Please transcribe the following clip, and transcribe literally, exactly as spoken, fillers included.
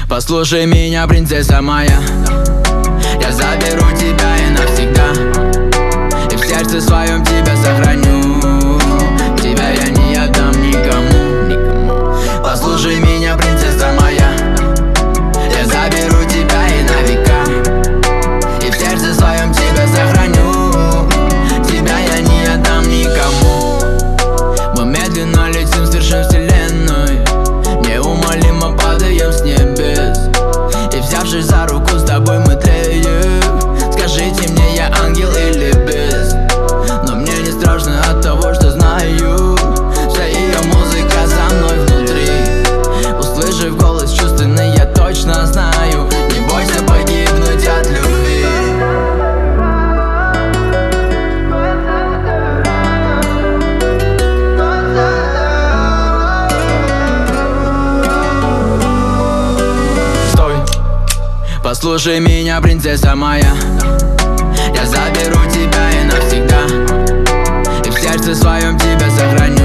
Послушай меня, принцесса моя, я заберу тебя и навсегда, и в сердце своем тебя сохраню. Тебя я не отдам никому, никому. Послушай меня, принцесса моя, я заберу тебя и на века, и в сердце своем тебя сохраню. Тебя я не отдам никому. Мы медленно летим с вершин вселенной, неумолимо падаем с небес, и взявшись за руку с тобой мы тлеем. Скажите мне, я ангел или бес? Но мне не страшно от того, что знаю, вся ее музыка за мной внутри. Услышав голос чувственный, я точно знаю, не бойся погибнуть от любви. Стой, послушай меня, принцесса моя, я заберу тебя и навсегда, и в сердце своем тебя сохраню.